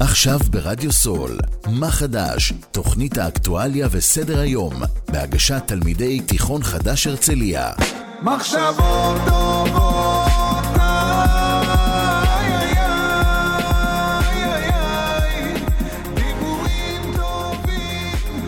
עכשיו ברדיו סול, מה חדש? תוכנית האקטואליה וסדר היום, בהגשת תלמידי תיכון חדש הרצליה. מחשבות טובות, דיבורים טובים,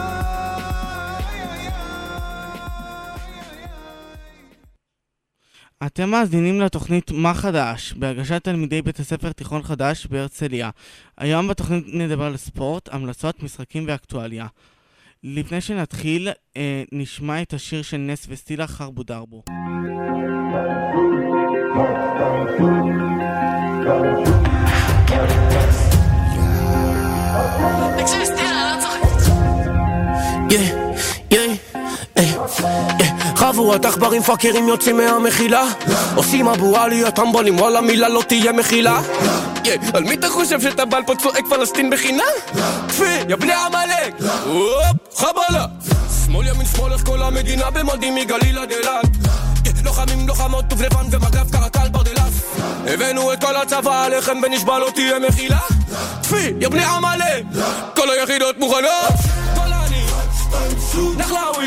אתם מאזינים לתוכנית מה חדש, בהגשת תלמידי בית הספר תיכון חדש בהרצליה. היום בתוכנית נדבר על ספורט, המלצות, משחקים ואקטואליה. לפני שנתחיל, נשמע את השיר של נס וסטילה חרבו דרבו. חבורת עכברים פאקרים יוצאים מהמחילה, עושים אבואליות טמבונים, וואלה מילה לא תהיה מחילה. על מי אתה חושב שאתה בעל פה צועק פלסטין בחינה? כפי, יא בני עמלק, חבלה. שמאל ימין שמאל איך כל המדינה במודים מגליל עד אילת. לוחמים לוחמות טוב לבן ומגף קרקל ברדלס. הבאנו את כל הצבא עליכם ונשבע לא תהיה מחילה. כפי, יא בני עמלק, כל היחידות מוכנות. גולני, נחלאווי,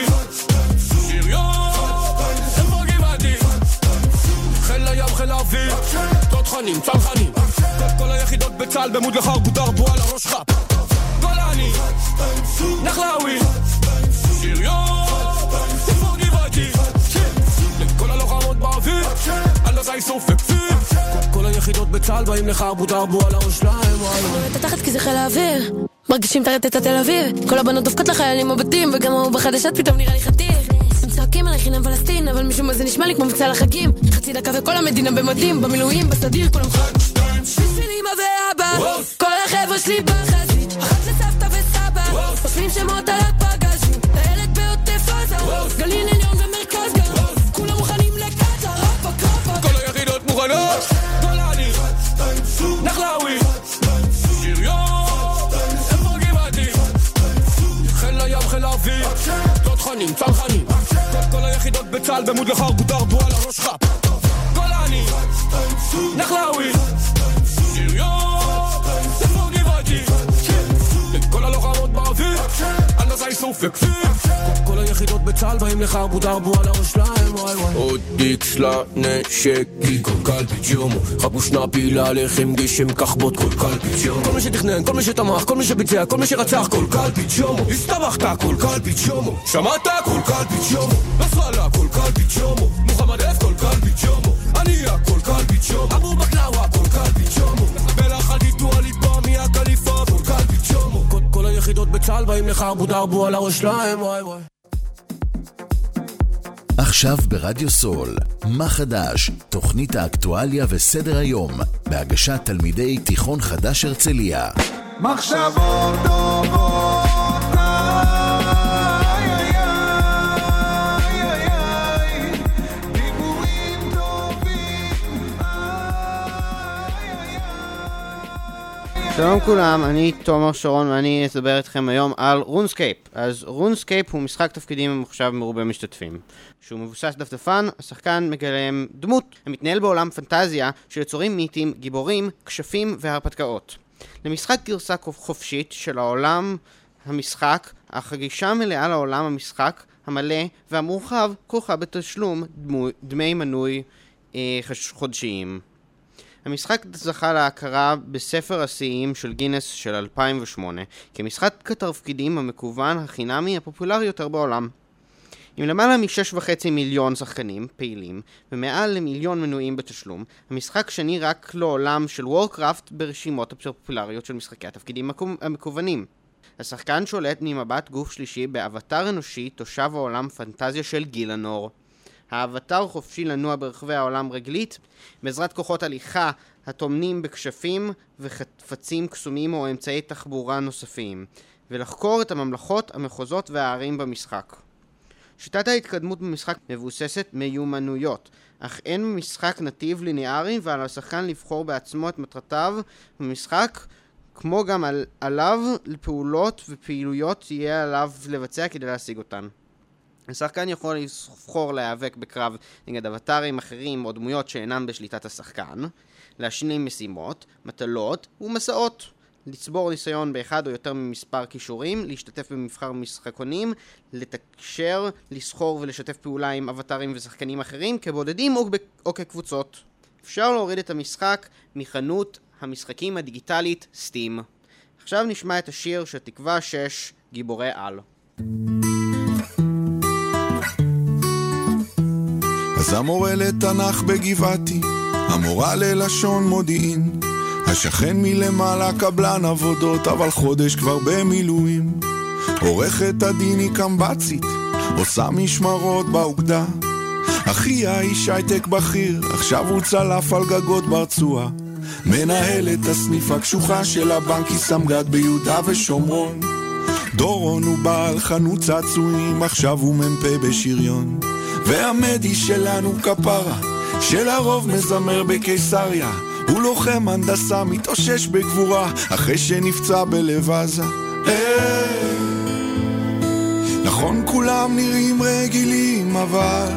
חיל הים, חיל האוויר, תותחנים, צלחנים, כל היחידות בצה"ל במוד לחרבו דרבו על הראש חפ. גולני, נחלאווי, שריון, תפור גבעתי, לכל הלוחמות באוויר, על הזי סופק פיר. כל היחידות בצה"ל באים לחרבו דרבו על הראש להם. את התחת כי זה חיל האוויר, מרגישים תרדת את התל אביב, כל הבנות דופקות לחיילים בבתים, וגם הוא בחדשות פתאום נראה לי חתיר. צועקים עלי חינם פלסטין, אבל משום מה זה נשמע לי כמו מבצע לחגים. חצי דקה וכל המדינה במדים, במילואים, בסדיר, כולם חג. בשביל אמא ואבא, כל החבר'ה שלי בחזית, אחת לסבתא וסבא, עושים שמות על הפגזים, לילד בעוטף עזה, גליל עליון ומרכז גם, כולם מוכנים לקטה, רפק רפק. כל היחידות מוכנות, גולני, נחלאווי, שריון, איפה גבעתי, חיל הים, חיל האוויר, תותחנים, צלחנים, כל היחידות בצה"ל במוד לחרבו דרבו על הראש חפ. גולני, נחלאווי, שריון, איפה גבעתי, כל הלוחמות באוויר, על הזי סופק פיר. כל היחידות בצה"ל באים לחרבו דרבו על הראש להם. עוד איקס לנשקי, כל קל פיג'ומו, חבו שנאפי להלחם גשם כחבות, כל קל פיג'ומו. כל מי שתכנן, כל מי שתמך, כל מי שביצע, כל מי שרצח, כל קל פיג'ומו. הסתבכת, כל קל פיג'ומו. שמעת, כל קל פיג'ומו. נסראללה, כל קל פיג'ומו. מוחמד אף, כל קל פיג'ומו. עניה, כל קל פיג'ומו. אבו בקלאווה, כל קל פיג'ומו. בלחד איתו הליבה מהקליפה, כל קל פיג'ומו. כל היחידות בצה"ל באים לחרבו דרבו על הראש להם. וואי וואי. עכשיו ברדיו סול, מה חדש? תוכנית האקטואליה וסדר היום, בהגשת תלמידי תיכון חדש הרצליה. מחשבות טובות, דיבורים טובים. שלום כולם, אני תומר שרון ואני אדבר איתכם היום על רונסקייפ. אז רונסקייפ הוא משחק תפקידים ממוחשב מרובה משתתפים. שהוא מבוסס דפדפן, השחקן מגלם דמות המתנהל בעולם פנטזיה של יצורים מיתיים, גיבורים, כשפים והרפתקאות. למשחק גרסה חופשית של העולם המשחק, אך הגישה מלאה לעולם המשחק המלא והמורחב כרוכה בתשלום דמי מנוי חודשיים. המשחק זכה להכרה בספר השיאים של גינס של 2008 כמשחק התפקידים המקוון החינמי הפופולרי יותר בעולם. עם למעלה מ6.5 מיליון שחקנים פעילים ומעל למיליון מנויים בתשלום, המשחק שני רק לעולם של וורקראפט ברשימות הפופולריות של משחקי התפקידים המקוונים. השחקן שולט ממבט גוף שלישי באבטר אנושי תושב העולם פנטזיה של גילנור. האבטר חופשי לנוע ברחבי העולם רגלית, בעזרת כוחות הליכה התומנים בכשפים וחפצים קסומים או אמצעי תחבורה נוספים, ולחקור את הממלכות, המחוזות והערים במשחק. שיטת ההתקדמות במשחק מבוססת מיומנויות, אך אין משחק נתיב ליניארי ועל השחקן לבחור בעצמו את מטרותיו במשחק, כמו גם עליו לפעולות ופעילויות יהיה עליו לבצע כדי להשיג אותן. השחקן יכול לבחור להיאבק בקרב נגד אבטרים אחרים או דמויות שאינן בשליטת השחקן, להשלים משימות, מטלות ומסעות, לצבור ניסיון באחד או יותר ממספר כישורים, להשתתף במבחר משחקונים, לתקשר, לסחור ולשתף פעולה עם אבטרים ושחקנים אחרים כבודדים או כקבוצות. אפשר להוריד את המשחק מחנות המשחקים הדיגיטלית סטים. עכשיו נשמע את השיר של תקווה 6, גיבורי על. אז המורה לתנ"ך בגבעתי, המורה ללשון מודיעין, השכן מלמעלה קבלן עבודות, אבל חודש כבר במילואים. עורכת הדין היא קמבצית, עושה משמרות באוגדה. אחי האיש הייטק בכיר, עכשיו הוא צלף על גגות ברצועה. מנהל את הסניף הקשוחה של הבנק, היא סמג"ד ביהודה ושומרון. דורון הוא בעל חנות צעצועים, עכשיו הוא מ"פ בשריון. והמדי שלנו כפרה, שלרוב מזמר בקיסריה, הוא לוחם הנדסה, מתאושש בגבורה, אחרי שנפצע בלב עזה. נכון כולם נראים רגילים, אבל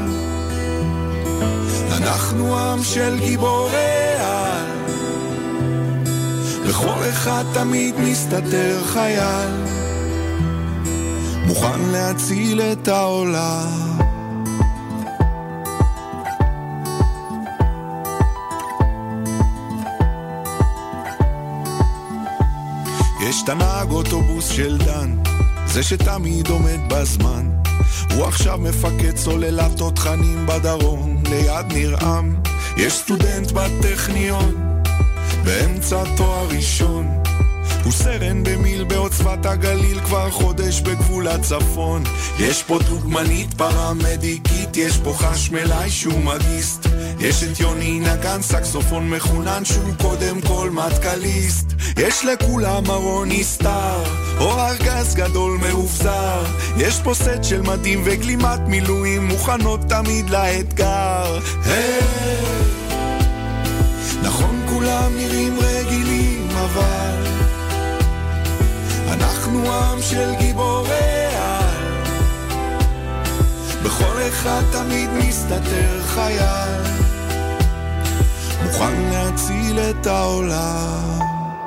אנחנו עם של גיבורי על, לכל אחד תמיד מסתתר חייל, מוכן להציל את העולם. יש תנהג אוטובוס של דן, זה שתמיד עומד בזמן, הוא עכשיו מפקד סוללת תותחנים בדרום ליד נרעם. יש סטודנט בטכניון באמצע תואר ראשון, הוא סרן במיל בעוצבת הגליל, כבר חודש בגבול הצפון. יש פה דוגמנית פרמדיקית, יש פה חשמלאי שהוא מגיסט, יש את יוני נגן סקסופון מחונן שהוא קודם כל מטקליסט. יש לכולם ארוני סטאר או ארגז גדול מאובזר, יש פה סט של מדים וגלימת מילואים מוכנות תמיד לאתגר. נכון כולם נראים רגילים, אבל אנחנו עם של גיבורי על, בכל אחד תמיד מסתתר חייל, מוכן להציל את העולם.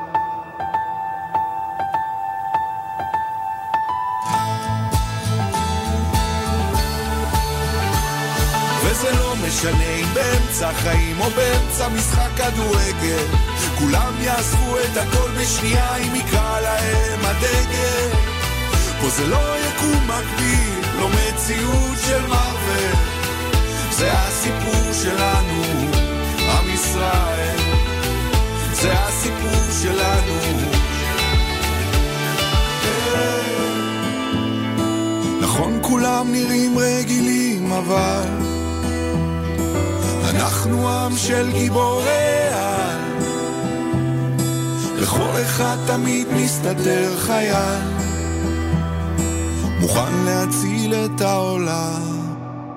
וזה לא משנה אם באמצע חיים או באמצע משחק כדורגל, כולם יעזבו את הכל בשנייה אם יקרא להם הדגל. פה זה לא יקום מקביל, לא מציאות של מרוול, זה הסיפור שלנו, עם ישראל, זה הסיפור שלנו. נכון כולם נראים רגילים, אבל אנחנו עם של גיבורי על, לכל אחד תמיד מסתתר חייל, מוכן להציל את העולם.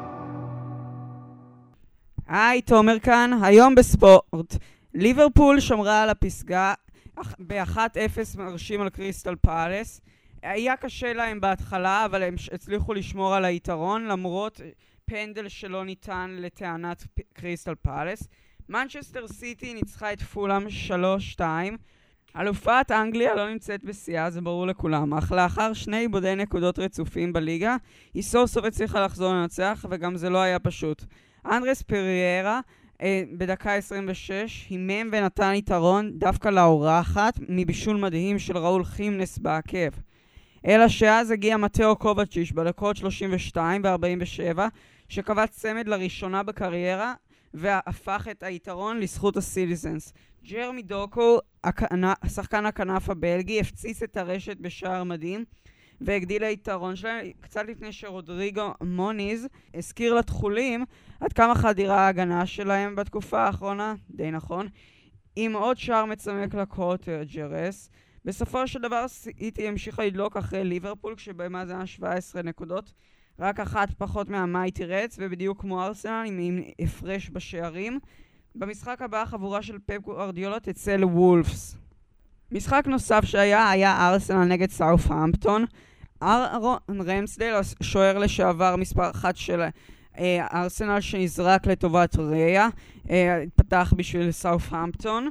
היי, תומר כאן. היום בספורט, ליברפול שמרה על הפסגה ב-1-0 מרשים על קריסטל פאלס. היה קשה להם בהתחלה, אבל הם הצליחו לשמור על היתרון למרות פנדל שלא ניתן לטענת קריסטל פאלס. מנצ'סטר סיטי ניצחה את פולאם 3-2. אלופת אנגליה לא נמצאת בשיאה, זה ברור לכולם, אך לאחר 2 עיבודי נקודות רצופים בליגה, היא סוף סוף הצליחה לחזור לנצח, וגם זה לא היה פשוט. אנדרס פריירה בדקה 26 הימם ונתן יתרון דווקא לאורחת מבישול מדהים של ראול חימנס בעקב. אלא שאז הגיע מתאו קובצ'יש בדקות 32 ו-47, שקבץ צמד לראשונה בקריירה והפך את היתרון לזכות הסיטיזנס. ג'רמי דוקו, שחקן הכנף הבלגי, הפציץ את הרשת בשער מדהים והגדיל היתרון שלהם קצת לפני שרודריגו מוניז הזכיר לתחולים עד כמה חדירה ההגנה שלהם בתקופה האחרונה, די נכון, עם עוד שער מצמק לקוטג'רס. בסופו של דבר סיטי המשיכה לדלוק אחרי ליברפול כשבמאזן 17 נקודות, רק אחת פחות מהמייטי רדס, ובדיוק כמו ארסנל עם הפרש בשערים. במשחק הבא חבורה של פפ גוארדיולה תצא לוולפס. משחק נוסף היה ארסנל נגד סאות'המפטון. ארון רמסדייל, השוער לשעבר מספר 1 של ארסנל שנזרק לטובת ריאה, התפתח בשביל סאות'המפטון.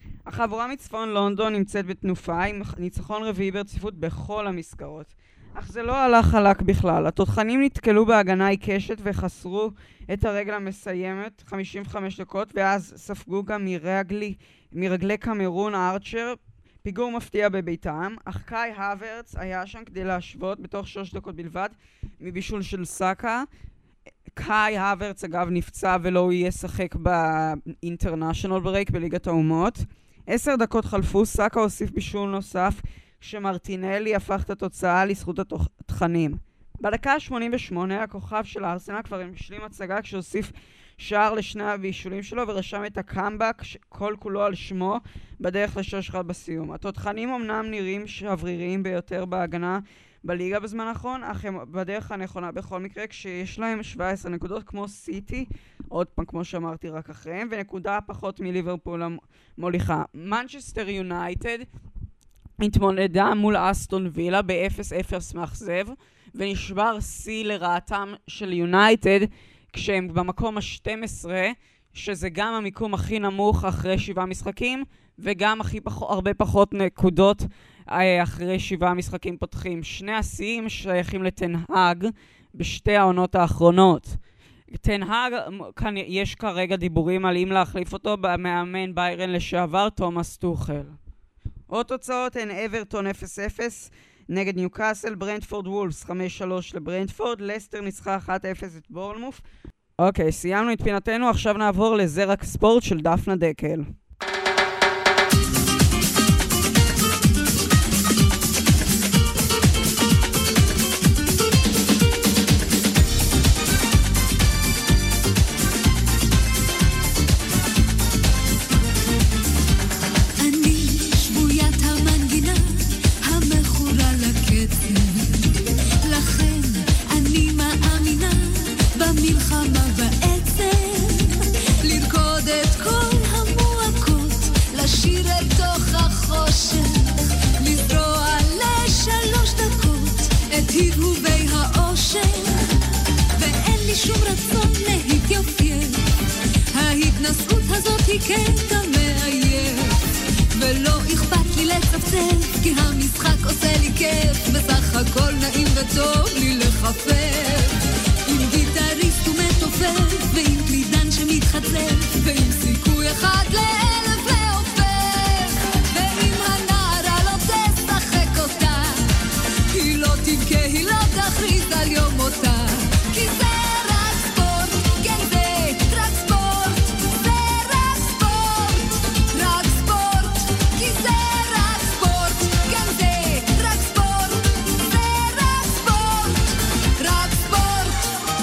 החבורה מצפון לונדון נמצאת בתנופה עם ניצחון רביעי ברציפות בכל המסגרות. אך זה לא הלך חלק בכלל. התותחנים נתקלו בהגנה עיקשת וחסרו את הרגל המסיימת 55 דקות, ואז ספגו גם מרגלי קמרון ארצ'ר פיגור מפתיע בביתם, אך קאי הוורץ היה שם כדי להשוות בתוך 3 דקות בלבד מבישול של סאקה. קאי הוורץ אגב נפצע ולא יהיה שחק באינטרנשיונל ברייק בליגת האומות. 10 דקות חלפו, סאקה הוסיף בישול נוסף כשמרטינלי הפך את התוצאה לזכות התותחנים. בדקה 88 הכוכב של הארסנל כבר השלים הצגה כשהוסיף שער לשני הבישולים שלו ורשם את הקאמבק כל כולו על שמו בדרך ל6-1 בסיום. התותחנים אמנם נראים שבריריים ביותר בהגנה בליגה בזמן האחרון, אך הם בדרך הנכונה בכל מקרה כשיש להם 17 נקודות כמו סיטי, עוד פעם כמו שאמרתי רק אחריהם, ונקודה פחות מליברפול המוליכה. מנצ'סטר יונייטד התמודדה מול אסטון וילה ב-0-0 מאכזב, ונשבר שיא לרעתם של יונייטד כשהם במקום ה-12, שזה גם המיקום הכי נמוך אחרי 7 משחקים, וגם הרבה פחות נקודות אחרי 7 משחקים פותחים. שני השיאים שייכים לטנהאג בשתי העונות האחרונות. טנהאג, יש כרגע דיבורים על אם להחליף אותו במאמן ביירן לשעבר תומאס טוחל. עוד תוצאות הן אברטון 0-0 נגד ניוקאסל, ברנטפורד וולפס 5-3 לברנטפורד, לסטר ניצחה 1-0 את בורנמוף. אוקיי, סיימנו את פינתנו, עכשיו נעבור לזרק ספורט של דפנה דקל. היבובי האושר ואין לי שום רצון להתייפייף, ההתנסות הזאת היא קטע מעייף ולא אכפת לי לצפצף כי המשחק עושה לי כיף, בסך הכל נעים וטוב לי לחפף עם גיטריסט ומתופף ועם קלידן שמתחצף ועם סיכוי אחד לאלף לעופף ועם הנערה לא תשחק אותה, היא לא תבכה, היא לא תכריז על יום מותה, כי זה רק ספורט, כן זה רק ספורט, זה רק ספורט, רק ספורט, כי זה רק ספורט, כן זה רק ספורט, זה רק ספורט, רק ספורט.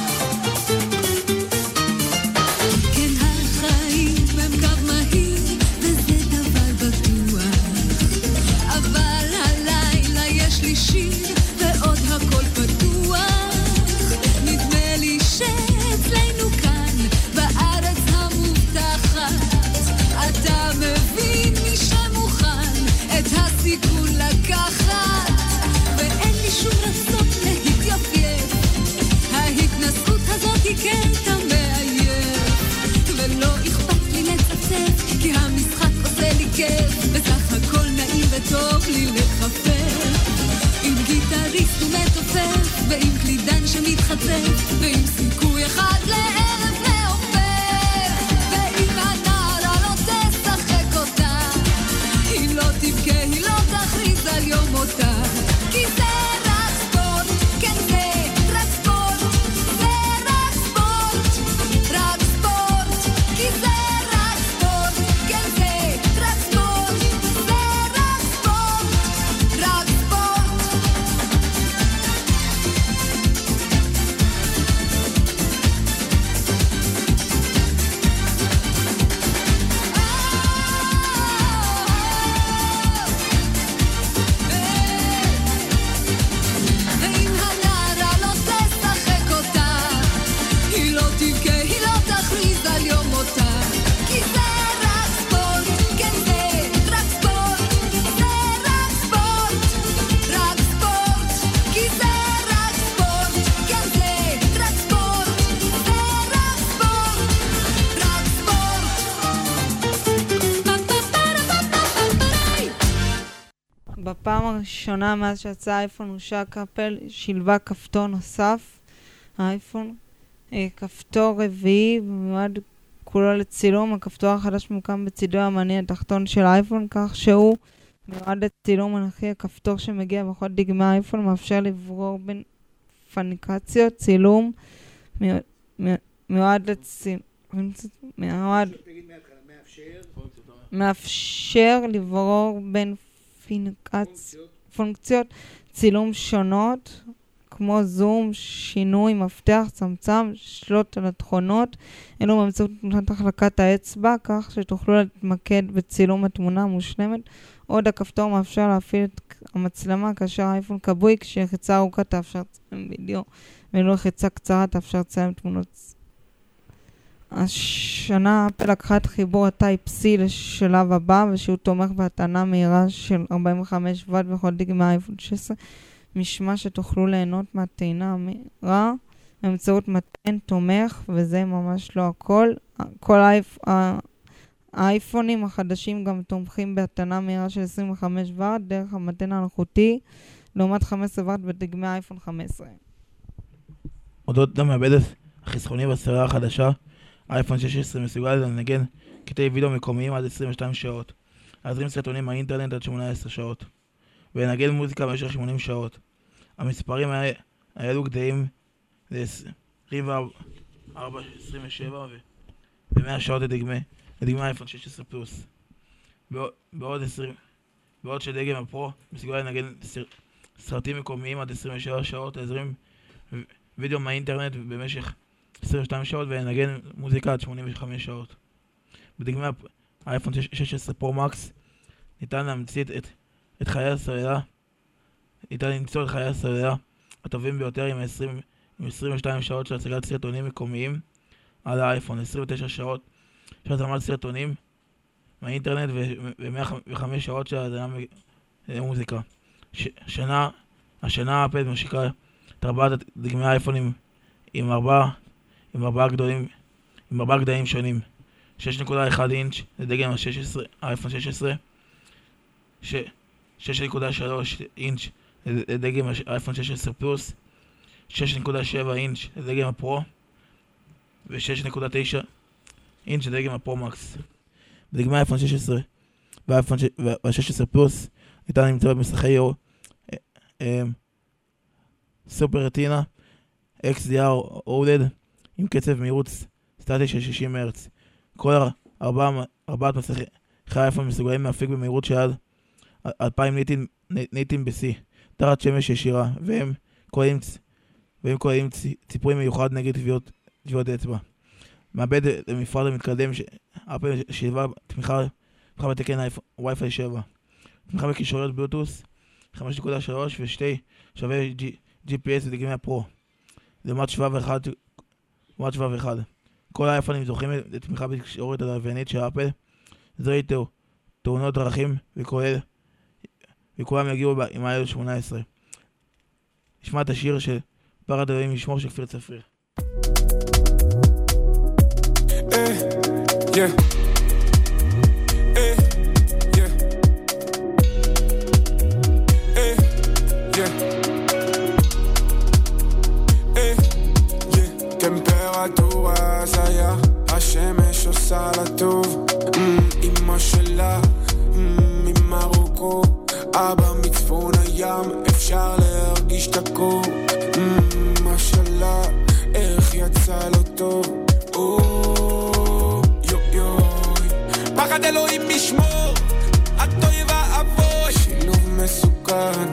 כן החיים הם קו מהיר וזה דבר בטוח, אבל הלילה יש לי שיר ועוד הכל פתוח, נדמה לי שאצלנו כאן בארץ המובטחת אתה מבין מי שמוכן את הסיכון לקחת ואין לי שום רצון להתייפייף, ההתנסות הזאת היא קטע מעייף ולא אכפת לי לצפצף כי המשחק עושה לי כיף, בסך הכל נעים וטוב לי לחפף עם גיטריסט ומתופף ועם קלידן שמתחצף ועם סיכוי אחד לאלף לעופף ועם הנערה לא תשחק אותה, היא לא תבכה, היא לא תכריז על יום מותה, כי זה רק ספורט, כן זה רק ספורט, זה רק ספורט, רק ספורט, כי זה רק ספורט, כן זה רק ספורט, זה רק ספורט, רק ספורט. בפעם הראשונה מאז שיצא האייפון הושק אפל שילבה כפתור נוסף, האייפון, כפתור רביעי ומיועד כולו לצילום. הכפתור החדש מוקם בצידו המניע התחתון של האייפון, כך שהוא מיועד לצילום מנחי. הכפתור שמגיע בכל דגמי האייפון מאפשר לברור בין פניקציות, צילום, מיועד מאפשר לברור בין פונקציות צילום שונות, כמו זום, שינוי, מפתח, צמצם, שליטה על התכונות, אלו באמצעות תמונת החלקת האצבע, כך שתוכלו להתמקד בצילום התמונה המושלמת. עוד הכפתור מאפשר להפעיל את המצלמה כאשר האייפון כבוי, כשלחיצה ארוכה תאפשר לצלם וידאו, ואילו לחיצה קצרה תאפשר לצלם תמונות. השנה אפל לקחה את חיבור הטייפ-C לשלב הבא, ושהוא תומך בהטענה מהירה של 45 וואט בכל דגמי האייפון 16, משמע שתוכלו ליהנות מהטעינה המהירה באמצעות מתן תומך, וזה ממש לא הכל. כל האייפונים החדשים גם תומכים בהטענה מהירה של 25 וואט דרך המתן האלחוטי, לעומת 15 וואט בדגמי האייפון 15. אודות למעבדת החסכוני בסדרה החדשה, האייפון 16 מסוגל לנגן קטעי וידאו מקומיים עד 22 שעות, להזרים סרטונים מהאינטרנט עד 18 שעות, ולנגן מוזיקה במשך 80 שעות. המספרים האלו גדלים ל-24, 27 ו-100 שעות לדגמי האייפון 16 פלוס. בעוד שדגם הפרו מסוגל לנגן סרטים מקומיים עד 27 שעות, להזרים וידאו מהאינטרנט במשך 22 שעות ולנגן מוזיקה עד 85 שעות. בדגמי האייפון 16 פרו מקס ניתן למצוא את חיי הסוללה הטובים ביותר עם 22 שעות של הצגת סרטונים מקומיים על האייפון, 29 שעות של הזרמת סרטונים מהאינטרנט ו-105 שעות של האזנה למוזיקה. השנה אפל משיקה את 4 דגמי האייפונים עם 4 גדלים שונים. 6.1 אינץ' לדגם האייפון 16, 6.3 אינץ' לדגם האייפון 16 פלוס, 6.7 אינץ' לדגם הפרו ו-6.9 אינץ' לדגם הפרו מקס. בדגמי האייפון 16 והאייפון 16 פלוס ניתן למצוא במסכי סופר רטינה XDR OLED עם קצב מהירות סטטי של 60 הרץ. כל 4 מסכי האייפון מסוגלים להפיק במהירות של עד 2000 ניטים ב-C תחת שמש ישירה, והם כוללים ציפוי מיוחד נגד טביעות אצבע. מעבד למפרט המתקדם שאפל שילבה תמיכה בתקן וי-פיי 7, תמיכה בקישוריות בלוטוס 5.3 ו2 שווה GPS ודגמי הפרו לעומת 7.1. כל האייפונים זוכים לתמיכה בתקשורת הלוויינית של אפל, זוהי תאונות דרכים, וכולם יגיעו עם iOS 18. נשמע את השיר של פחד אלוהים ישמור של כפיר צפריר. טמפרטורה הזיה, השמש עושה לה טוב, אמא שלה ממרוקו, אבא מצפון הים, אפשר להרגיש את הקור, אמא שלה איך יצא לו טוב, יוי פחד אלוהים משמור, הטוי ואבוי, שילוב מסוכן,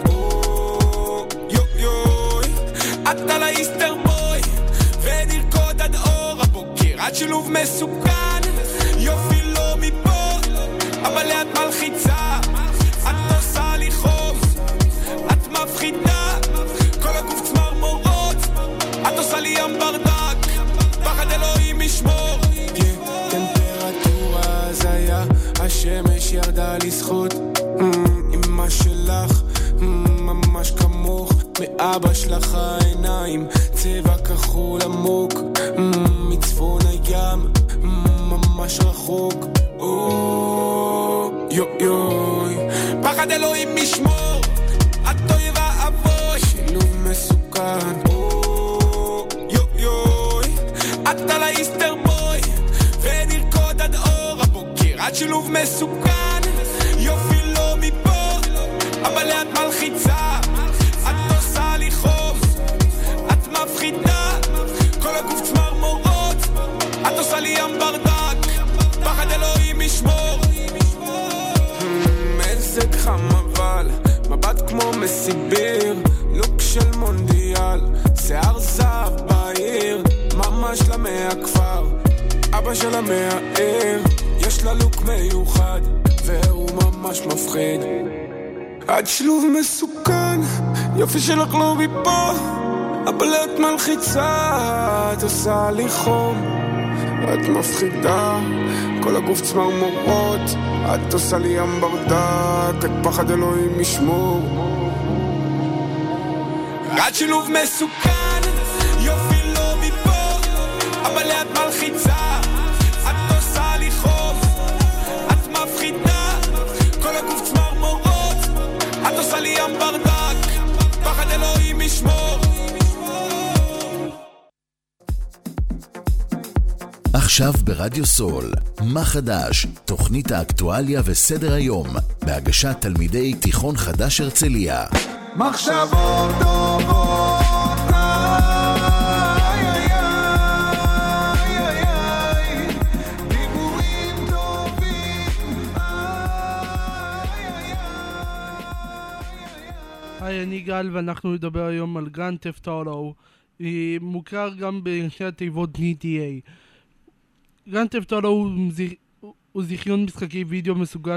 יוי אתה לאיסטר בוי ונרקוד עד אור הבוקר, עד שילוב מסוכן, יופי לא מפה, אבל ליד מלחיצה, את עושה לי חום, את מפחידה, כל הגוף צמרמורות, את עושה לי ים ברדק, פחד אלוהים ישמור. טמפרטורה הזיה, השמש ירדה לזכות, אמא שלך ממש כמוך, מאבא שלך העיניים צבע כחול עמוק, מצפון הים ממש רחוק, יוי פחד אלוהים משמור, את אוי ואבוי, שילוב מסוכן, את על האיסטר בוי, ונרקוד עד אור הבוקר, את שילוב מסוכן, יופי לא מפה, אבל לאט מלחיצה, את עושה לי חום, את מפחידה, כל הגוף צמרמורות, את עושה לי ים ברדק, פחד אלוהים משמור. מזג חם אבל, מבט כמו מסיביר, לוק של מונדיאל, שיער זהב בעיר, ממש למאה הכפר, אבא שלה מהעיר, יש לה לוק מיוחד, והוא ממש מפחיד. את שלוב מסוכן, יופי שלך לא מפה, אבל את מלחיצה, את עושה לי חום, את מפחידה, כל הגוף צמרמורות, את עושה לי ים ברדק, את פחד אלוהים משמור. את שילוב מסוכן, יופי לא מפה, אבל את מלחיצה, את עושה לי חום, את מפחידה, כל הגוף צמרמורות, את עושה לי ים ברדק, פחד אלוהים משמור. עכשיו ברדיו סול, מה חדש? תוכנית האקטואליה וסדר היום, בהגשת תלמידי תיכון חדש הרצליה. מחשבות טובות, דיבורים טובים. היי, אני גל ואנחנו נדבר היום על גרנד ת'פט אוטו, מוכר גם בראשי התיבות GTA. גרנד ת'פט אוטו הוא זיכיון משחקי וידאו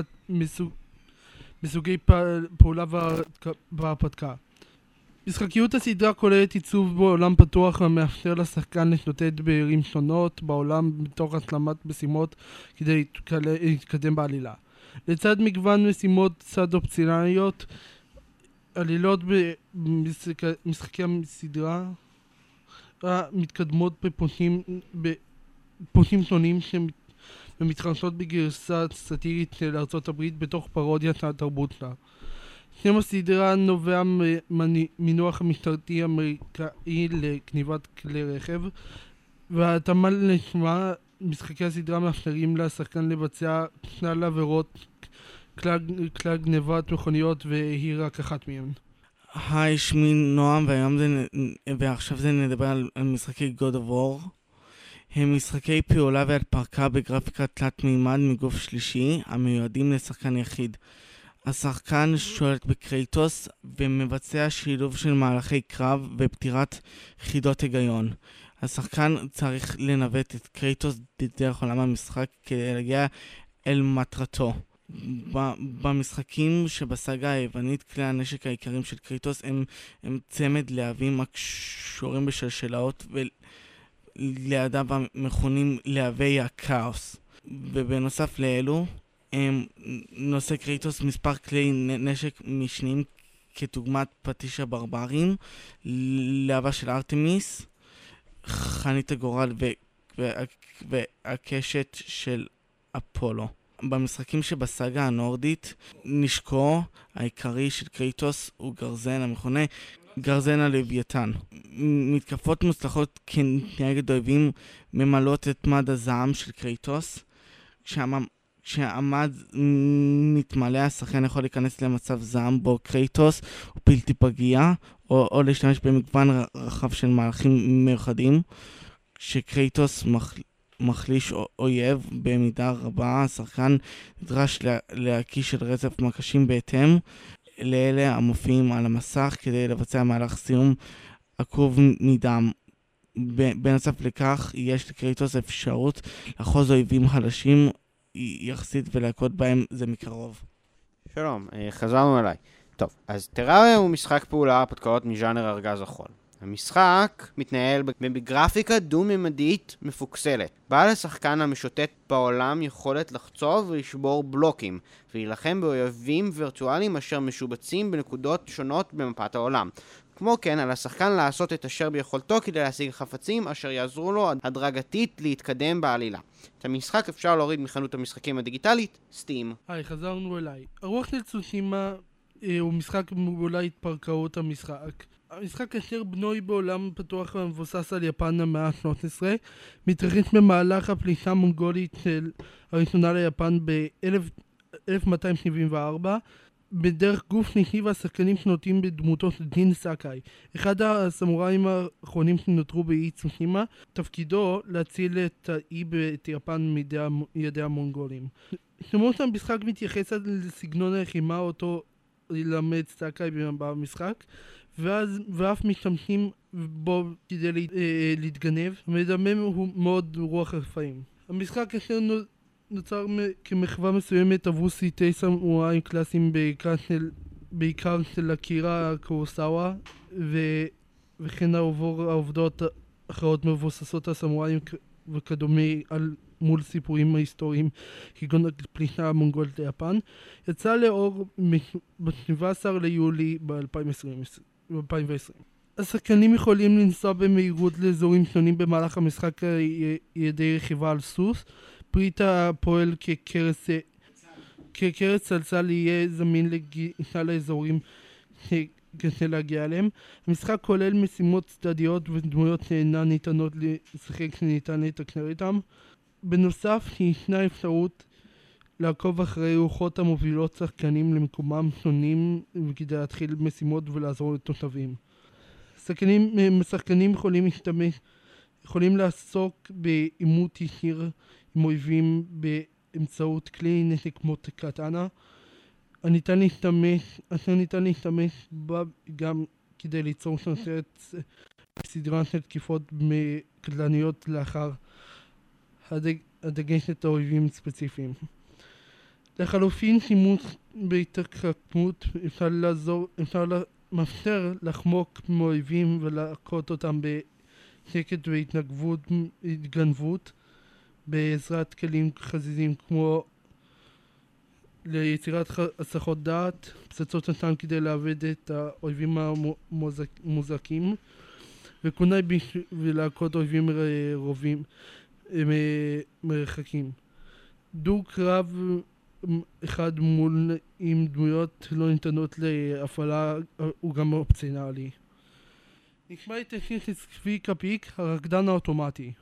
מסוגי פעולה והרפתקה. משחקיות הסדרה כוללת עיצוב בעולם פתוח המאפשר לשחקן לשוטט בערים שונות בעולם בתוך השלמת משימות כדי להתקדם בעלילה. לצד מגוון משימות צד אופציונליות, עלילות במשחקי הסדרה מתקדמות בפושים שונים ומתחרשות בגרסה סאטירית של ארצות הברית בתוך פרודיית התרבות שלה. שם הסדרה נובע ממינוח המשטרתי אמריקאי לקניבת כלי רכב, והתאמה לשמה משחקי הסדרה מאפשרים לשחקן לבצע שלל עבירות, כלל גנבת מכוניות, והיא רק אחת מהן. היי, שמי נועם, ועכשיו נדבר על משחקי God of War. הם משחקי פעולה והתפרקה בגרפיקה תלת מימד מגוף שלישי, המיועדים לשחקן יחיד. השחקן שולט בקרייטוס ומבצע שילוב של מהלכי קרב ופתירת חידות היגיון. השחקן צריך לנווט את קרייטוס דרך עולם המשחק כדי להגיע אל מטרתו. במשחקים שבסאגה היוונית, כלי הנשק העיקריים של קרייטוס הם צמד להבים הקשורים בשלשלאות לידיו המכונים להבי הכאוס. ובנוסף לאלו, נושא קרייטוס מספר כלי נשק משניים כדוגמת פטיש הברברים, להבה של ארתמיס, חנית הגורל והקשת של אפולו. במשחקים שבסאגה הנורדית, נשקו העיקרי של קרייטוס הוא גרזן המכונה גרזן הלוויתן. מתקפות מוצלחות כנגד אויבים ממלאות את מד הזעם של קרייטוס. כשהמד מתמלא, השחקן יכול להיכנס למצב זעם בו קרייטוס הוא בלתי פגיע, או להשתמש במגוון רחב של מהלכים מיוחדים. כשקרייטוס מחליש אויב במידה רבה, השחקן נדרש להקיש של רצף מקשים בהתאם לאלה המופיעים על המסך כדי לבצע מהלך סיום עקוב מדם. בנוסף לכך, יש לקרייטוס אפשרות לחוז אויבים חלשים יחסית ולהכות בהם זה מקרוב. שלום, חזרנו אליי. טוב, אז טרריה הוא משחק פעולה הרפתקאות מז'אנר ארגז החול. המשחק מתנהל בגרפיקה דו-ממדית מפוקסלת. בעל השחקן המשוטט בעולם יכולת לחצוב ולשבור בלוקים, ולהילחם באויבים וירטואליים אשר משובצים בנקודות שונות במפת העולם. כמו כן, על השחקן לעשות את אשר ביכולתו כדי להשיג חפצים אשר יעזרו לו הדרגתית להתקדם בעלילה. את המשחק אפשר להוריד מחנות המשחקים הדיגיטלית, סטים. היי, חזרנו אליי. הרוח של צושימה הוא משחק אולי התפרקאות המשחק. המשחק אשר בנוי בעולם פתוח ומבוסס על יפן המאה ה-13, מתרחש במהלך הפלישה המונגולית של הראשונה ליפן ב-1274, בדרך גוף שלישי והשחקנים שנוטים בדמותו של ג'ין סאקאי, אחד הסמוראים האחרונים שנותרו באי צושימה. תפקידו להציל את האי ואת יפן מידי המונגולים. שמות המשחק מתייחס לסגנון הלחימה אותו ללמד סאקאי במשחק, ואף משתמשים בו כדי להתגנב. המדמם הוא מאוד רוח רפאים. המשחק אשר נוצר כמחווה מסוימת עבור סרטי סמוראי קלאסיים בעיקר של אקירה קורוסאווה, וכן העובדות אחרות מבוססות הסמוראים וכדומה מול סיפורים היסטוריים כגון הפלישה המונגולית ליפן. יצא לאור ב-17 ליולי ב-2020. השחקנים יכולים לנסוע במהירות לאזורים שונים במהלך המשחק ידי רכיבה על סוס. פריט הפועל כקרס צלצל יהיה זמין לגישה לאזורים כדי להגיע אליהם. המשחק כולל משימות צדדיות ודמויות שאינן ניתנות לשחק שניתן לתקשר איתם. בנוסף, ישנה אפשרות לעקוב אחרי רוחות המובילות שחקנים למקומם שונים וכדי להתחיל משימות ולעזור לתושבים. שחקנים יכולים לעסוק באימות ישיר עם אויבים באמצעות כלי נשק כמו קטאנה, ניתן להשתמש בה גם כדי ליצור שרשרת סדרה של תקיפות קטלניות לאחר הדגש את האויבים ספציפיים. לחלופין, שימוש בהתחכמות אפשר מאפשר לחמוק מאויבים ולהכות אותם בשקט והתגנבות בעזרת כלים חזיזים כמו ליצירת הסחות דעת, פצצות נתן כדי לעבד את האויבים המוזקים, וכונאי ולהכות אויבים רובים מרחקים. דו קרב אחד מול עם דמויות לא ניתנות להפעלה הוא גם אופציונלי. נשמע את השיר של צבי קפיק, הרקדן האוטומטי.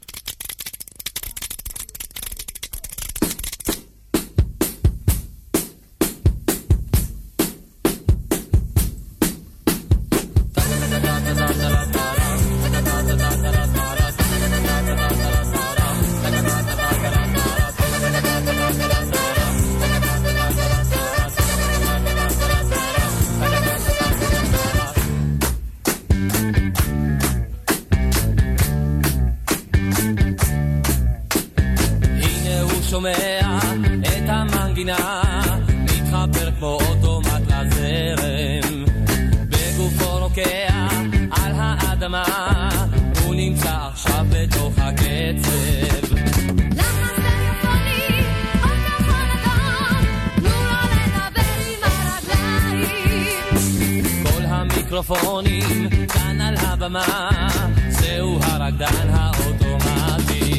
שומע את המנגינה מתחבר כמו אוטומט לזרם, בגופו רוקע על האדמה, הוא נמצא עכשיו בתוך הקצב. למה סטריאופוני עוד נכון אדום, תנו לו לדבר עם הרגליים. כל המיקרופונים כאן על הבמה, זהו הרקדן האוטומטי.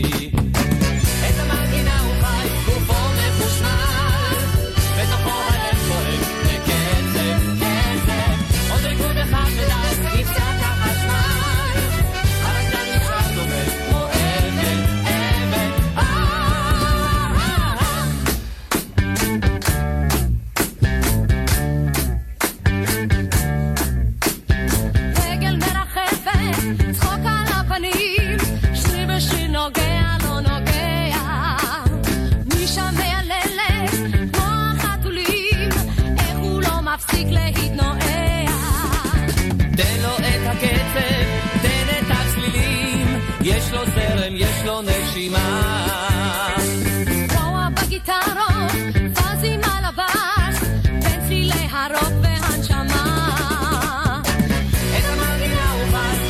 יש לו זרם, יש לו נשימה. רואה בגיטרות, פזים על הבאס, בין צלילי הרוק והנשמה. את המנגינה הוא בא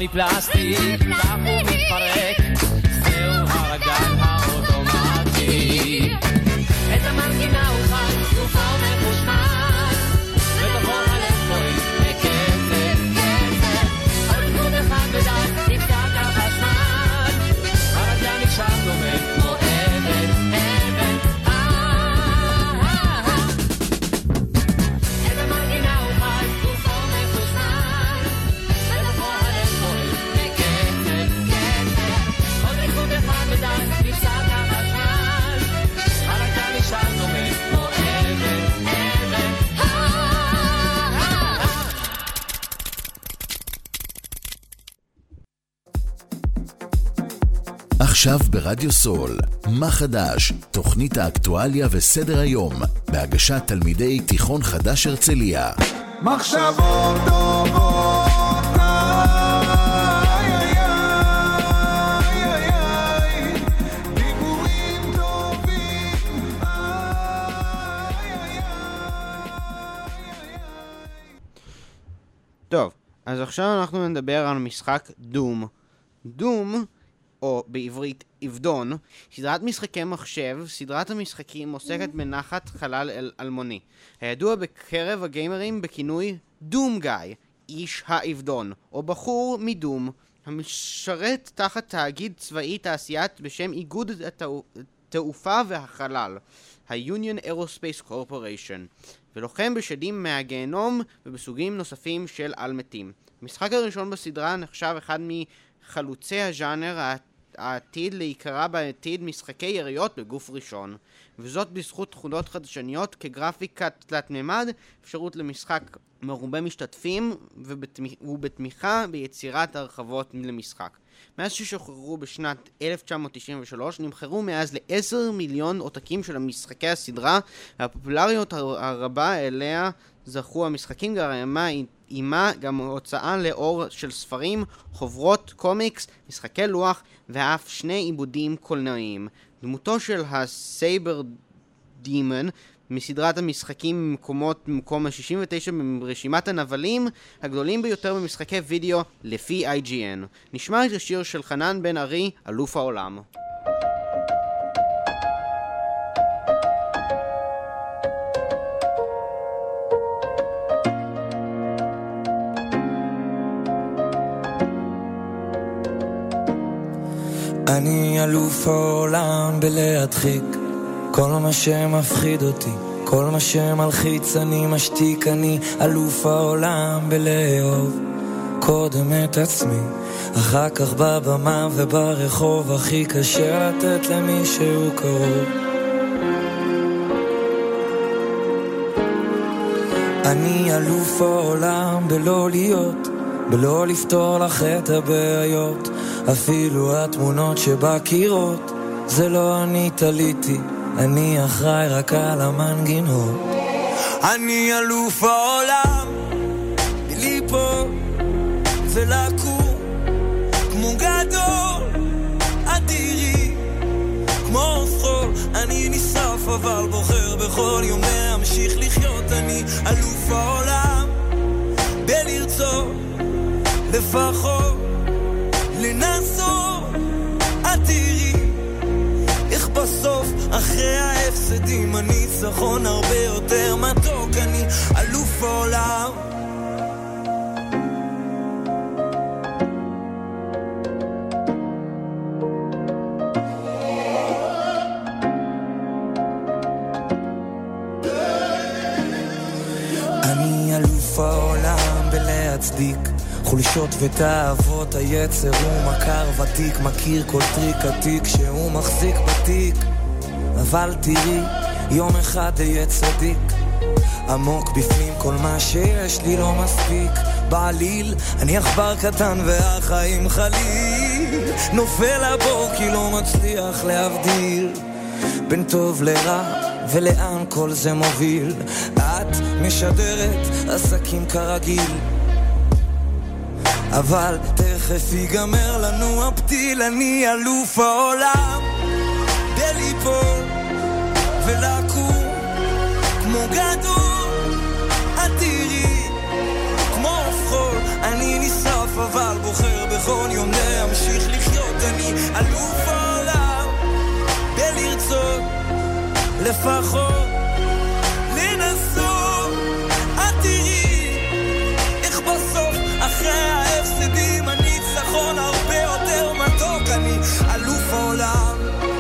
מפלסטיק, כך הוא מתפרק, זהו הרגל האוטומטי. את המנגינה הוא חד, גופו מחושמל, ובכל הלב פועל בקצב, קצב. עוד גוד אחד בדק, נפתק החשמל, הרגל נשאר דומה כמו אבן, אבן. את המנגינה הוא חד, גופו מחושמל, ובכל הלב פועל בקצב, קצב. עוד גוד אחד בדק, נפתק החשמל, הרגל נשאר דומה כמו אבן, אבן. עכשיו ברדיו סול, מה חדש? תוכנית האקטואליה וסדר היום, בהגשת תלמידי תיכון חדש הרצליה. מחשבות טובות, איי איי איי איי איי, דיבורים טובים, איי איי איי. טוב, אז עכשיו אנחנו נדבר על משחק דום. דום, או בעברית אבדון, סדרת משחקי מחשב. סדרת המשחקים עוסקת בנחת חלל אלמוני, הידוע בקרב הגיימרים בכינוי דום גיא, איש האבדון, או בחור מדום, המשרת תחת תאגיד צבאי תעשיית בשם איגוד התעופה והחלל, ה-Union Aerospace Corporation, ולוחם בשדים מהגיהנום ובסוגים נוספים של על-מתים. המשחק הראשון בסדרה נחשב אחד מחלוצי הז'אנר העתיד להיקרא בעתיד משחקי יריות בגוף ראשון, וזאת בזכות תכונות חדשניות כגרפיקה תלת ממד, אפשרות למשחק מרובה משתתפים ובתמיכה ביצירת הרחבות למשחק. מאז ששוחררו בשנת 1993 נמכרו מאז ל10 מיליון עותקים של המשחקי הסדרה, והפופולריות הרבה אליה זכו המשחקים גרמה עימה גם הוצאה לאור של ספרים, חוברות, קומיקס, משחקי לוח ואף 2 עיבודים קולנועיים. דמותו של הסייבר דימון מסדרת המשחקים במקום ה-69 ברשימת הנבלים הגדולים ביותר במשחקי וידאו לפי IGN. נשמע את השיר של חנן בן ארי, אלוף העולם. אני אלוף העולם בלהדחיק כל מה שמפחיד אותי, כל מה שמלחיץ אני משתיק. אני אלוף העולם בלאהוב קודם את עצמי, אחר כך בבמה וברחוב הכי קשה לתת למישהו קרוב. אני אלוף העולם בלא להיות, בלא לפתור לך את הבעיות, אפילו התמונות שבקירות זה לא אני תליתי, אני אחראי רק על המנגינות. אני אלוף העולם בליפול ולקום כמו גדול אדירי, כמו חול אני נשרף אבל בוחר בכל יום להמשיך לחיות. אני אלוף העולם בלרצות לפחות לנסות, תראי איך בסוף אחרי ההפסדים הניצחון הרבה יותר מתוק. אני אלוף העולם. אני אלוף העולם בלהצדיק חולשות ותאוות היצר, הוא מכר ותיק, מכיר כל טריק עתיק שהוא מחזיק בתיק. אבל תראי, יום אחד יהיה צדיק, עמוק בפנים כל מה שיש לי לא מספיק. בעליל, אני אכבר קטן והחיים חליל, נופל הבור כי לא מצליח להבדיל בין טוב לרע ולאן כל זה מוביל. את משדרת עסקים כרגיל, אבל תכף ייגמר לנו הפתיל. אני אלוף העולם בליפול ולקום כמו גדול אדירי, כמו חול אני נשרף אבל בוחר בכל אלוף העולם בלרצות לפחות לנסות. את תראי איך בסוף אחרי ההפסדים הניצחון הרבה יותר מתוק. אני אלוף העולם.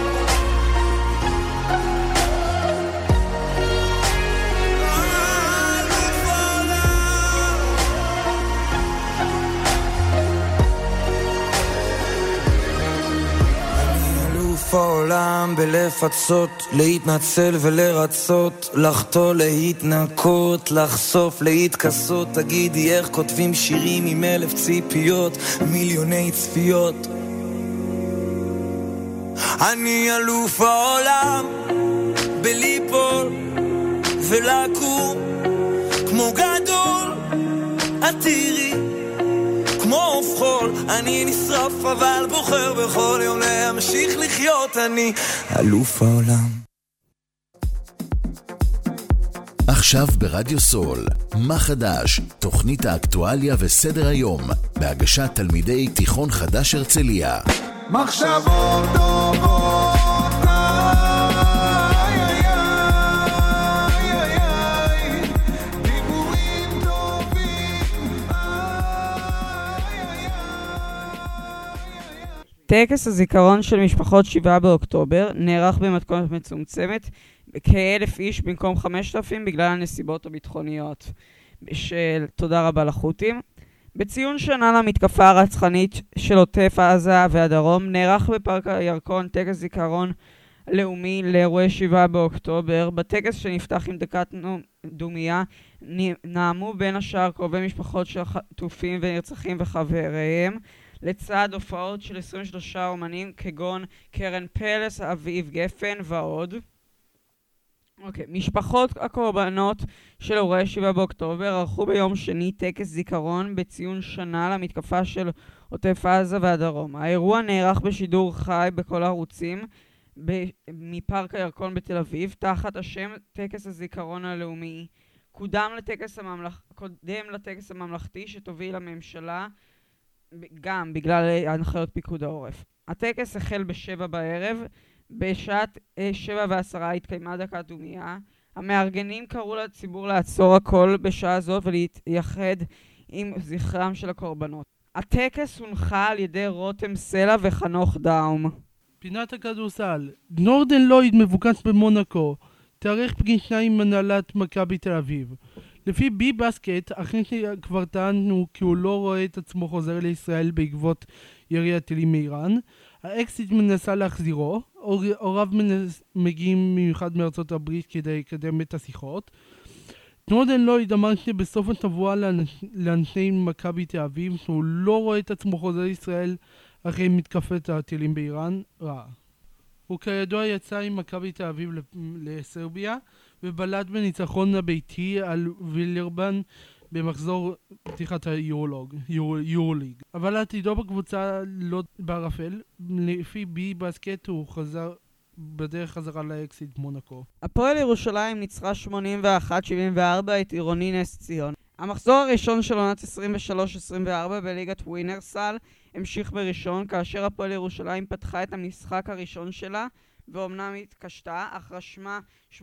העולם בלפצות, להתנצל ולרצות, לחטוא להתנקות, לחשוף להתכסות. תגידי איך כותבים שירים עם 1000 ציפיות, מיליוני צפיות. אני אלוף העולם בליפול ולקום כמו גדול. את תראי כמו עוף חול, אני נשרף אבל בוחר בכל יום להמשיך לחיות. אני אלוף העולם. עכשיו ברדיו סול, מה חדש? תוכנית האקטואליה וסדר היום, בהגשת תלמידי תיכון חדש הרצליה. מחשבות טובות, איי איי איי איי, דיבורים טובים, טקס הזיכרון של משפחות 7 באוקטובר נערך במתכונת מצומצמת כ1,000 איש במקום 5,000 בגלל הנסיבות הביטחוניות. תודה רבה לחות'ים. בציון שנה למתקפה הרצחנית של עוטף עזה והדרום נערך בפארק הירקון טקס זיכרון לאומי לאירועי 7 באוקטובר. בטקס שנפתח עם דקת דומייה נעמו בין השאר קרובי משפחות של חטופים ונרצחים וחבריהם, לצד הופעות של 23 אומנים כגון קרן פלס, אביב גפן ועוד. משפחות הקורבנות של אירועי 7 באוקטובר ערכו ביום שני טקס זיכרון בציון שנה למתקפה של עוטף עזה והדרום. האירוע נערך בשידור חי בכל הערוצים מפארק הירקון בתל אביב תחת השם טקס הזיכרון הלאומי. קודם לטקס הממלכתי שתוביל הממשלה גם בגלל הנחיות פיקוד העורף. הטקס החל ב7 בערב, בשעת 7:10 התקיימה דקת דומייה. המארגנים קראו לציבור לעצור הכל בשעה זאת ולהתייחד עם זכרם של הקורבנות. הטקס הונחה על ידי רותם סלע וחנוך דאום. פינת הכדורסל, נורדן לויד מבוקש במונקו, תארך פגישה עם הנהלת מכבי תל אביב. לפי בי בסקט, אחרי שכבר טענו כי הוא לא רואה את עצמו חוזר לישראל בעקבות ירי הטילים מאיראן, האקסיט מנסה להחזירו, הוריו מגיעים במיוחד מארצות הברית כדי לקדם את השיחות. נורדן לויד אמר שבסוף השבוע לאנשי מכבי תל אביב שהוא לא רואה את עצמו חוזר לישראל אחרי מתקפת הטילים באיראן רע. הוא כידוע יצא עם מכבי תל אביב לסרביה ובלט בניצחון הביתי על וילרבן במחזור פתיחת היורוליג. אבל עתידו בקבוצה לא בערפל. לפי בי בסקט הוא חזר בדרך חזרה לאקסיט מונקו. הפועל ירושלים ניצחה 81-74 את עירוני נס ציון. המחזור הראשון של עונת 23-24 בליגת ווינרסל המשיך בראשון, כאשר הפועל ירושלים פתחה את המשחק הראשון שלה ואומנם התקשתה, אך רשמה 81-74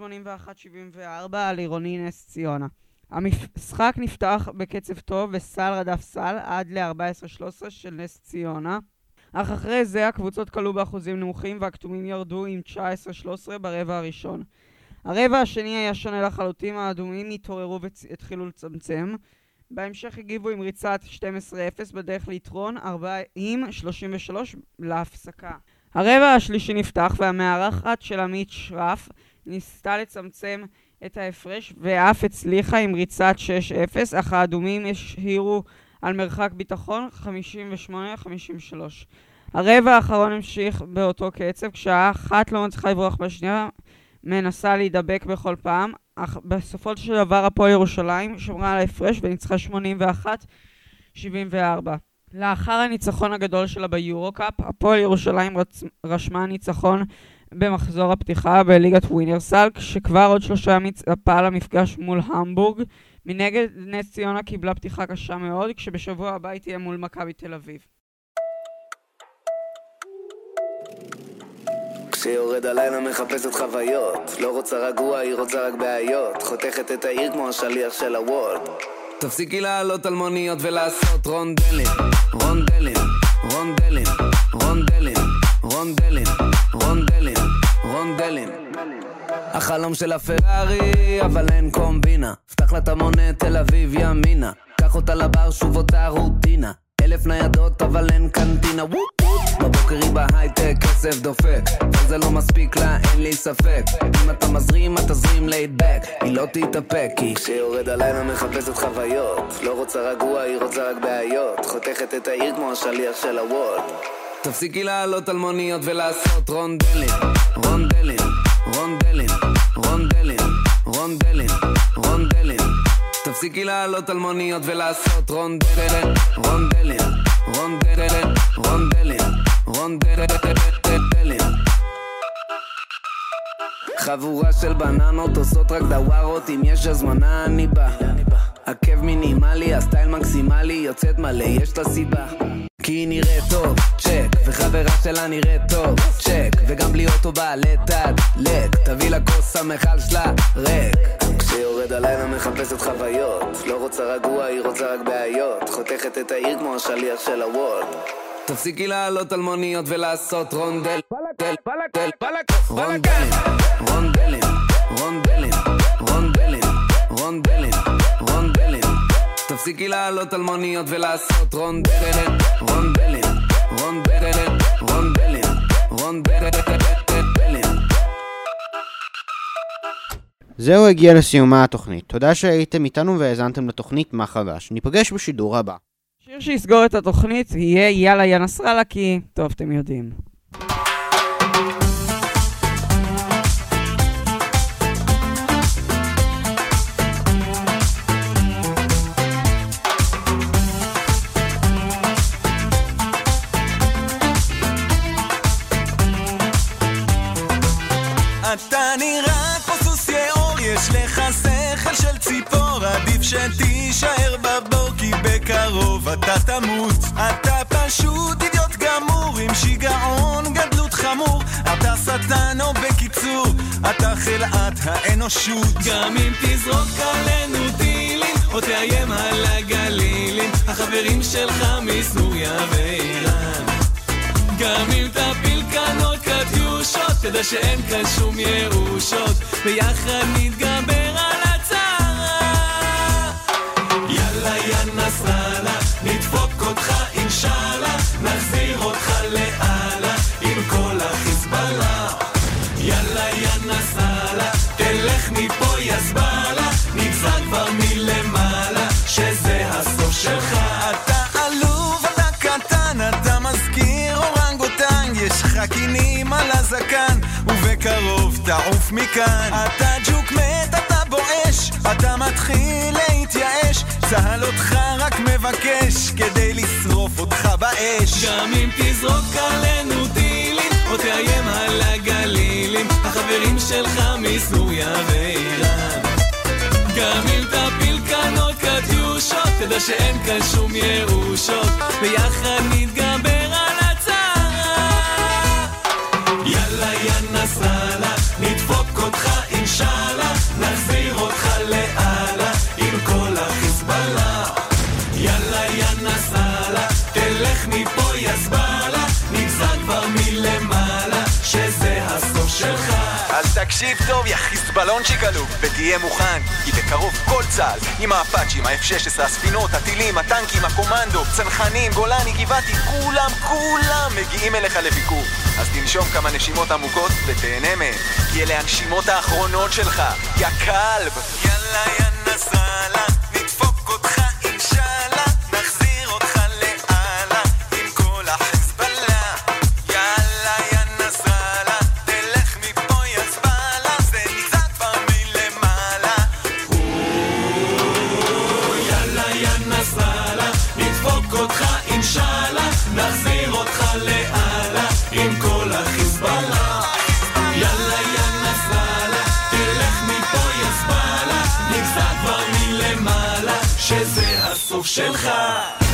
על עירוני נס ציונה. המשחק נפתח בקצב טוב וסל רדף סל עד ל-14-13 של נס ציונה, אך אחרי זה הקבוצות קלו באחוזים נמוכים והכתומים ירדו עם 19-13 ברבע הראשון. הרבע השני היה שונה לחלוטין, האדומים התעוררו והתחילו לצמצם. בהמשך הגיבו עם ריצת 12-0 בדרך ליתרון 40-33 להפסקה. הרבע השלישי נפתח והמארחת של עמית שרף ניסתה לצמצם את ההפרש ואף הצליחה עם ריצת 6-0, אך האדומים השאירו על מרחק ביטחון 58-53. הרבע האחרון המשיך באותו קצב, כשהאחת לא מצליחה לברוח בשנייה, מנסה להידבק בכל פעם, אך בסופו של דבר הפועל ירושלים שמרה על ההפרש וניצחה 81-74. לאחר הניצחון הגדול שלה ביורוקאפ, הפועל ירושלים רשמה ניצחון במחזור הפתיחה בליגת ווינרסל, כשכבר עוד 3 ימים צפה למפגש מול המבורג. מנגד נס ציונה קיבלה פתיחה קשה מאוד, כשבשבוע הבא תהיה מול מכבי תל אביב. כשיורד הלילה מחפשת חוויות, לא רוצה רגוע, היא רוצה רק בעיות, חותכת את העיר כמו השליח של הוולד. תפסיקי לעלות על מוניות ולעשות רונדלים, רונדלים, רונדלים, רונדלים, רונדלים, רונדלים, רונדלים. החלום של הפרארי, אבל אין קומבינה, פתח לה את המונה תל אביב ימינה, קח אותה לבר שוב אותה רוטינה, 1000 ניידות אבל אין קנטינה. בבוקר היא בהייטק, כסף דופק, אבל זה לא מספיק לה, אין לי ספק, אם אתה מזרים, אתה תזרים ליידבק, היא לא תתאפק, כי כשיורד הלילה מחפשת חוויות, לא רוצה רגוע, היא רוצה רק בעיות, חותכת את העיר כמו השליח של הוולד. תפסיקי לעלות על מוניות ולעשות רונדלים, רונדלים, רונדלים, רונדלים, רונדלים, רונדלים. תפסיקי לעלות על מוניות ולעשות רונדלים, רונדלים, רונדלים, רונדלים, רונדלים. חבורה של בננות עושות רק דווארות, אם יש הזמנה אני בא, עקב מינימלי, הסטייל מקסימלי, יוצאת מלא, יש לה סיבה, כי היא נראית טוב, צ'ק, וחברה שלה נראית טוב, צ'ק, וגם בלי אוטו בעלת לק, תביא לה כוס המחל שלה ריק. כשיורד הלילה מחפשת חוויות, לא רוצה רגוע, היא רוצה רק בעיות, חותכת את העיר כמו השליח של הוולד. תפסיקי לעלות על מוניות ולעשות רונדל, רונדלים, רונדלים, רונדלים, רונדלים, רונדלים, רונדלים. תפסיקי לעלות על מוניות ולעשות רונדלים, רונדלים, רונדלים, רונדלים, רונדלים. זהו, הגיע לסיומה התוכנית. תודה שהייתם איתנו והאזנתם לתוכנית מה חדש. ניפגש בשידור הבא. שיר שיסגור את התוכנית יהיה יאללה יא נסראללה, כי טוב, אתם יודעים. אתה נראה כמו סוס יאור, יש לך שכל של ציפור, עדיף שתישאר בבור כי בקרוב אתה תמות. אתה פשוט אידיוט גמור עם שיגעון גדלות חמור, אתה שטן או בקיצור אתה חלאת האנושות. גם אם תזרוק עלינו טילים או תאיים על הגלילים, החברים שלך מסוריה ואיראן. גם אם תפיל קנות קטיושות, תדע שאין כאן שום ירושות, ביחד נתגבר על הצרה. יאללה יא נסראללה, נדפוק אותך אינשאללה, נחזיר אותך לאללה עם כל החיזבאללה. יאללה יא נסראללה, תלך מפה יזבאללה, נגזר כבר מלמעלה שזה הסוף שלך. אתה עלוב, אתה קטן, אתה מזכיר אורנגוטן, יש חקינים על הזקן ובקרוב תעוף מכאן. אתה ג'וק מת, אתה בואש, אתה מתחיל להתייאש, צהל אותך רק מבקש כדי לשרוף אותך באש. גם אם תזרוק עלינו טילים או תאיים על הגלילים, החברים שלך מסוריה ואיראן. גם אם תפיל קנות קטיושות, תדע שאין כאן שום ירושות, ביחד נתגבר על הצרה. יאללה יא נסראללה, נדפוק אותך אינשאללה, נחזיר אותך לאללה עם כל החיזבאללה. יאללה יא נסראללה, תלך מפה יזבאללה, נגזר כבר מלמעלה שזה הסוף שלך. אז תקשיב טוב יא חיזבאלונצ'יק עלוב, ותהיה מוכן, כי בקרוב כל צה"ל עם האפאצ'ים, ה-F-16, הספינות, הטילים, הטנקים, הקומנדו, צנחנים, גולני, גבעתי, כולם מגיעים אליך לביקור. אז תנשום כמה נשימות עמוקות ותהנה מהם, כי אלה הנשימות האחרונות שלך, יא כלב. יאללה יא נסראללה, נדפוק אותך אינשאללה, נחזיר אותך לאללה עם כל החיזבאללה. יאללה יא נסראללה, תלך מפה יזבאללה, זה נגזר כבר מלמעלה. יאללה יא נסראללה, נדפוק אותך אינשאללה, נחזיר אותך לאללה עם כל החיזבאללה. יאללה יא נסראללה, תלך מפה יזבאללה, נגזר כבר מלמעלה שזה הסוף שלך.